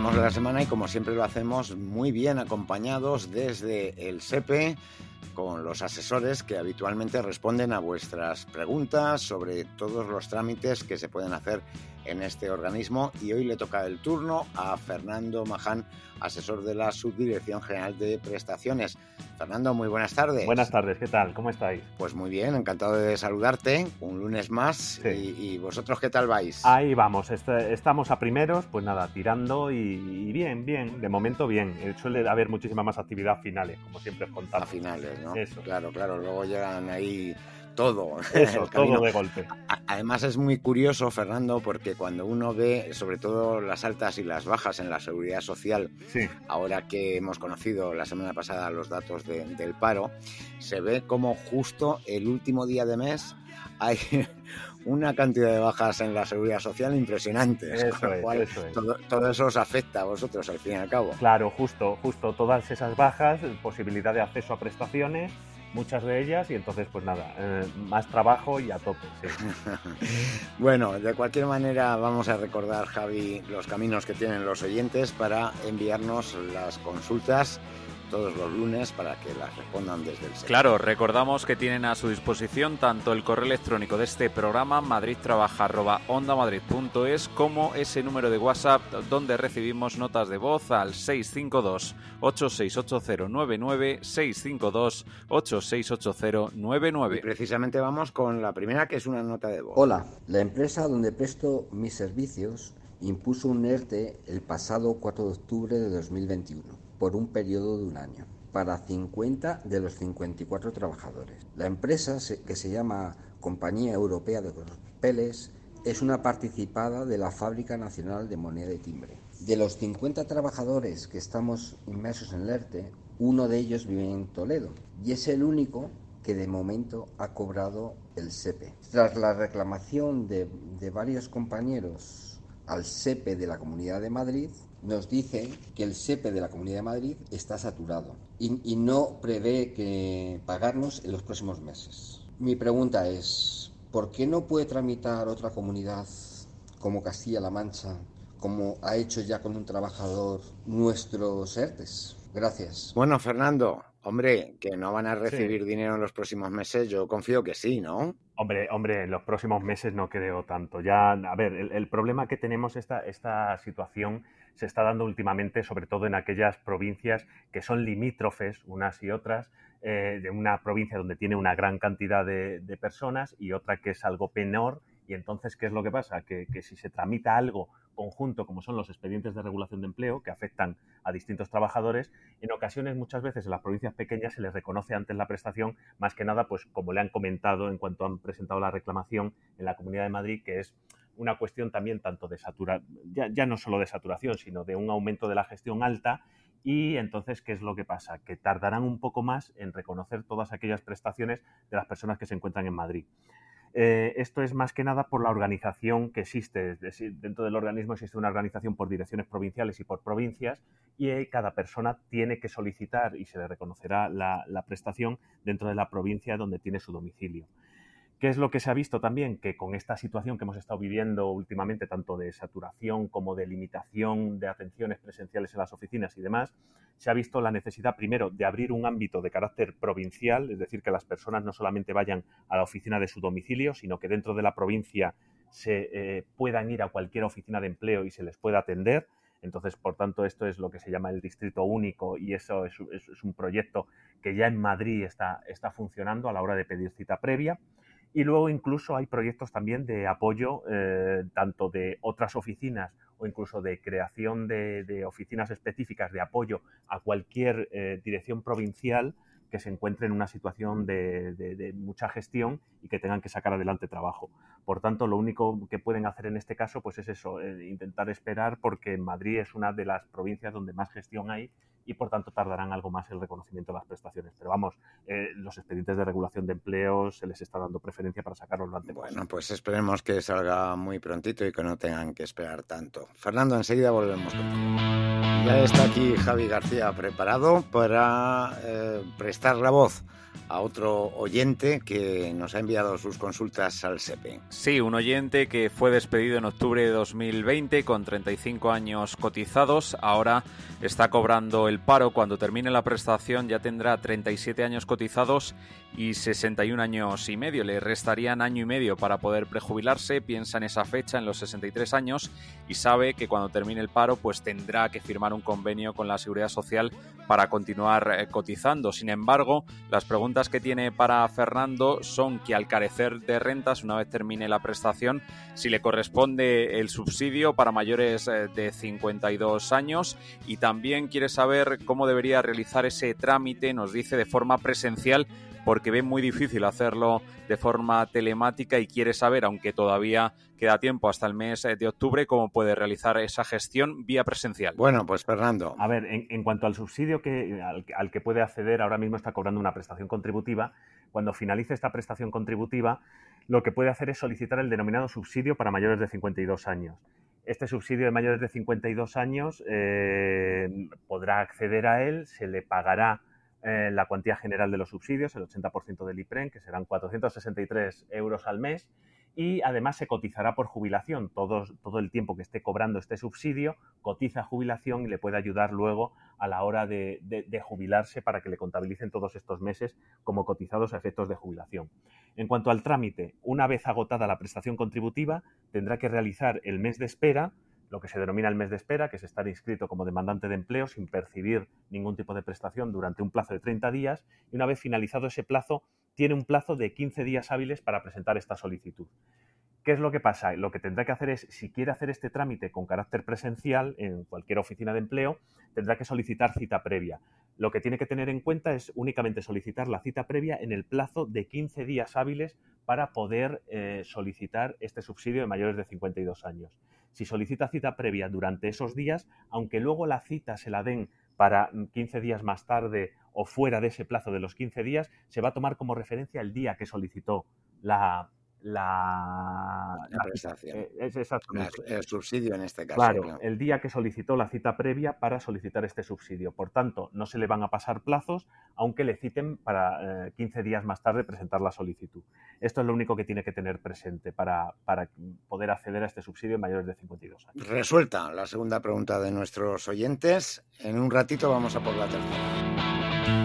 Empezamos la semana y como siempre lo hacemos muy bien acompañados desde el SEPE con los asesores que habitualmente responden a vuestras preguntas sobre todos los trámites que se pueden hacer en este organismo, y hoy le toca el turno a Fernando Maján, asesor de la Subdirección General de Prestaciones. Fernando, muy buenas tardes. Buenas tardes, ¿qué tal? ¿Cómo estáis? Pues muy bien, encantado de saludarte, un lunes más. Sí. ¿Y vosotros qué tal vais? Ahí vamos, estamos a primeros, pues nada, tirando y bien, de momento bien. Suele haber muchísima más actividad a finales, como siempre os contamos. A finales, ¿no? Eso. Claro, luego llegan ahí todo. Eso, todo de golpe. Además es muy curioso, Fernando, porque cuando uno ve sobre todo las altas y las bajas en la seguridad social, sí. Ahora que hemos conocido la semana pasada los datos del paro, se ve como justo el último día de mes hay una cantidad de bajas en la seguridad social impresionantes. Eso con lo cual, es. Todo eso os afecta a vosotros al fin y al cabo. Claro, justo todas esas bajas, posibilidad de acceso a prestaciones, muchas de ellas, y entonces pues nada, más trabajo y a tope, sí. Bueno, de cualquier manera vamos a recordar, Javi, los caminos que tienen los oyentes para enviarnos las consultas todos los lunes para que las respondan desde el SEPE. Claro, recordamos que tienen a su disposición tanto el correo electrónico de este programa, madridtrabaja@ondamadrid.es, como ese número de WhatsApp donde recibimos notas de voz al 652-868099, 652-868099. Y precisamente vamos con la primera, que es una nota de voz. Hola, la empresa donde presto mis servicios impuso un ERTE el pasado 4 de octubre de 2021. Por un periodo de un año, para 50 de los 54 trabajadores. La empresa, que se llama Compañía Europea de Papeles, es una participada de la Fábrica Nacional de Moneda y Timbre. De los 50 trabajadores que estamos inmersos en el ERTE, uno de ellos vive en Toledo y es el único que de momento ha cobrado el SEPE. Tras la reclamación de varios compañeros al SEPE de la Comunidad de Madrid, nos dice que el SEPE de la Comunidad de Madrid está saturado y no prevé que pagarnos en los próximos meses. Mi pregunta es, ¿por qué no puede tramitar otra comunidad como Castilla-La Mancha, como ha hecho ya con un trabajador nuestros ERTES? Gracias. Bueno, Fernando, hombre, que no van a recibir dinero en los próximos meses, yo confío que sí, ¿no? Hombre, en los próximos meses no creo tanto. Ya, a ver, el problema que tenemos, esta situación se está dando últimamente, sobre todo en aquellas provincias que son limítrofes unas y otras, de una provincia donde tiene una gran cantidad de personas y otra que es algo menor. Y entonces, ¿qué es lo que pasa? Que si se tramita algo conjunto, como son los expedientes de regulación de empleo, que afectan a distintos trabajadores, en ocasiones, muchas veces, en las provincias pequeñas se les reconoce antes la prestación, más que nada, pues como le han comentado en cuanto han presentado la reclamación en la Comunidad de Madrid, que es una cuestión también tanto de saturación, ya no solo de saturación, sino de un aumento de la gestión alta. Y entonces, ¿qué es lo que pasa? Que tardarán un poco más en reconocer todas aquellas prestaciones de las personas que se encuentran en Madrid. Esto es más que nada por la organización que existe. Dentro del organismo existe una organización por direcciones provinciales y por provincias, y cada persona tiene que solicitar y se le reconocerá la prestación dentro de la provincia donde tiene su domicilio. ¿Qué es lo que se ha visto también? Que con esta situación que hemos estado viviendo últimamente, tanto de saturación como de limitación de atenciones presenciales en las oficinas y demás, se ha visto la necesidad, primero, de abrir un ámbito de carácter provincial, es decir, que las personas no solamente vayan a la oficina de su domicilio, sino que dentro de la provincia se puedan ir a cualquier oficina de empleo y se les pueda atender. Entonces, por tanto, esto es lo que se llama el distrito único, y eso es un proyecto que ya en Madrid está funcionando a la hora de pedir cita previa. Y luego incluso hay proyectos también de apoyo, tanto de otras oficinas o incluso de creación de oficinas específicas de apoyo a cualquier dirección provincial que se encuentre en una situación de mucha gestión y que tengan que sacar adelante trabajo. Por tanto, lo único que pueden hacer en este caso pues es eso, intentar esperar, porque Madrid es una de las provincias donde más gestión hay y por tanto tardarán algo más el reconocimiento de las prestaciones. Pero vamos, los expedientes de regulación de empleo se les está dando preferencia para sacarlos lo antes posible. Bueno, pues esperemos que salga muy prontito y que no tengan que esperar tanto. Fernando, enseguida volvemos contigo. Ya está aquí Javi García preparado para prestar la voz a otro oyente que nos ha enviado sus consultas al SEPE. Sí, un oyente que fue despedido en octubre de 2020 con 35 años cotizados. Ahora está cobrando el paro. Cuando termine la prestación ya tendrá 37 años cotizados y 61 años y medio. Le restarían año y medio para poder prejubilarse. Piensa en esa fecha, en los 63 años, y sabe que cuando termine el paro pues tendrá que firmar un convenio con la Seguridad Social para continuar cotizando. Sin embargo, las preguntas que tiene para Fernando son que al carecer de rentas, una vez termine la prestación, si le corresponde el subsidio para mayores de 52 años, y también quiere saber cómo debería realizar ese trámite, nos dice, de forma presencial, porque ve muy difícil hacerlo de forma telemática y quiere saber, aunque todavía queda tiempo hasta el mes de octubre, cómo puede realizar esa gestión vía presencial. Bueno, pues Fernando. A ver, en cuanto al subsidio al que puede acceder, ahora mismo está cobrando una prestación contributiva. Cuando finalice esta prestación contributiva, lo que puede hacer es solicitar el denominado subsidio para mayores de 52 años. Este subsidio de mayores de 52 años podrá acceder a él, se le pagará la cuantía general de los subsidios, el 80% del IPREN, que serán 463 euros al mes, y además se cotizará por jubilación. Todo el tiempo que esté cobrando este subsidio, cotiza jubilación y le puede ayudar luego a la hora de jubilarse para que le contabilicen todos estos meses como cotizados a efectos de jubilación. En cuanto al trámite, una vez agotada la prestación contributiva, tendrá que realizar el mes de espera, lo que se denomina el mes de espera, que es estar inscrito como demandante de empleo sin percibir ningún tipo de prestación durante un plazo de 30 días, y una vez finalizado ese plazo, tiene un plazo de 15 días hábiles para presentar esta solicitud. ¿Qué es lo que pasa? Lo que tendrá que hacer es, si quiere hacer este trámite con carácter presencial en cualquier oficina de empleo, tendrá que solicitar cita previa. Lo que tiene que tener en cuenta es únicamente solicitar la cita previa en el plazo de 15 días hábiles para poder solicitar este subsidio de mayores de 52 años. Si solicita cita previa durante esos días, aunque luego la cita se la den para 15 días más tarde o fuera de ese plazo de los 15 días, se va a tomar como referencia el día que solicitó la prestación. Exactamente. El subsidio en este caso. Claro, el día que solicitó la cita previa para solicitar este subsidio. Por tanto, no se le van a pasar plazos, aunque le citen para 15 días más tarde presentar la solicitud. Esto es lo único que tiene que tener presente para poder acceder a este subsidio en mayores de 52 años. Resuelta la segunda pregunta de nuestros oyentes. En un ratito vamos a por la tercera.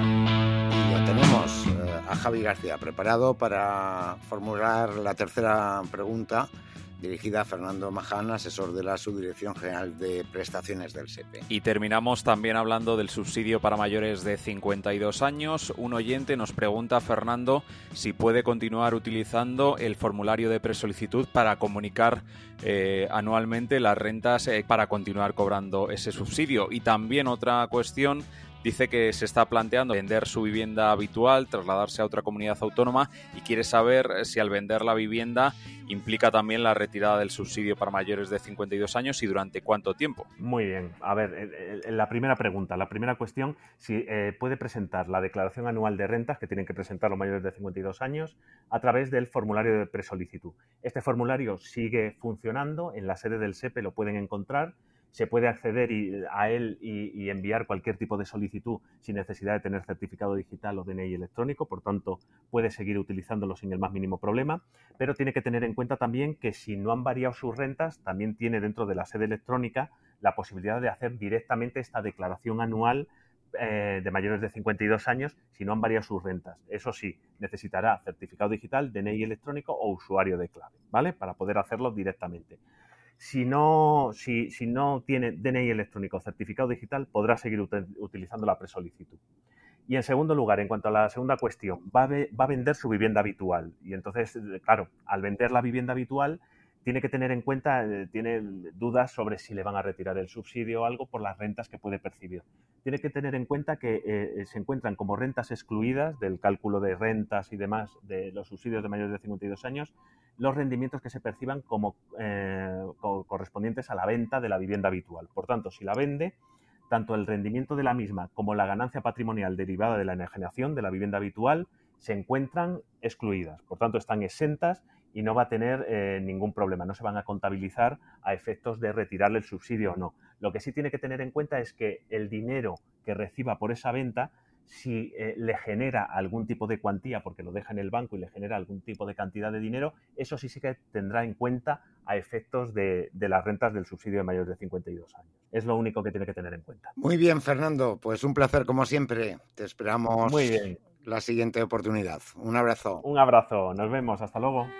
Y ya tenemos a Javi García preparado para formular la tercera pregunta, dirigida a Fernando Maján, asesor de la Subdirección General de Prestaciones del SEPE. Y terminamos también hablando del subsidio para mayores de 52 años. Un oyente nos pregunta a Fernando si puede continuar utilizando el formulario de presolicitud para comunicar anualmente las rentas para continuar cobrando ese subsidio. Y también otra cuestión. Dice que se está planteando vender su vivienda habitual, trasladarse a otra comunidad autónoma, y quiere saber si al vender la vivienda implica también la retirada del subsidio para mayores de 52 años y durante cuánto tiempo. Muy bien. A ver, la primera pregunta, la primera cuestión, si puede presentar la declaración anual de rentas que tienen que presentar los mayores de 52 años a través del formulario de presolicitud. Este formulario sigue funcionando, en la sede del SEPE lo pueden encontrar. Se puede acceder a él y enviar cualquier tipo de solicitud sin necesidad de tener certificado digital o DNI electrónico, por tanto puede seguir utilizándolo sin el más mínimo problema, pero tiene que tener en cuenta también que si no han variado sus rentas, también tiene dentro de la sede electrónica la posibilidad de hacer directamente esta declaración anual de mayores de 52 años si no han variado sus rentas. Eso sí, necesitará certificado digital, DNI electrónico o usuario de clave, ¿vale? Para poder hacerlo directamente. Si no tiene DNI electrónico o certificado digital, podrá seguir utilizando la presolicitud. Y en segundo lugar, en cuanto a la segunda cuestión, va a vender su vivienda habitual. Y entonces, claro, al vender la vivienda habitual, tiene que tener en cuenta, tiene dudas sobre si le van a retirar el subsidio o algo por las rentas que puede percibir. Tiene que tener en cuenta que se encuentran como rentas excluidas del cálculo de rentas y demás de los subsidios de mayores de 52 años, los rendimientos que se perciban como correspondientes a la venta de la vivienda habitual. Por tanto, si la vende, tanto el rendimiento de la misma como la ganancia patrimonial derivada de la enajenación de la vivienda habitual se encuentran excluidas. Por tanto, están exentas y no va a tener ningún problema. No se van a contabilizar a efectos de retirarle el subsidio o no. Lo que sí tiene que tener en cuenta es que el dinero que reciba por esa venta si le genera algún tipo de cuantía porque lo deja en el banco y le genera algún tipo de cantidad de dinero, eso sí que tendrá en cuenta a efectos de las rentas del subsidio de mayores de 52 años. Es lo único que tiene que tener en cuenta. Muy bien, Fernando. Pues un placer como siempre. Te esperamos Muy bien. la siguiente oportunidad. Un abrazo. Un abrazo. Nos vemos. Hasta luego.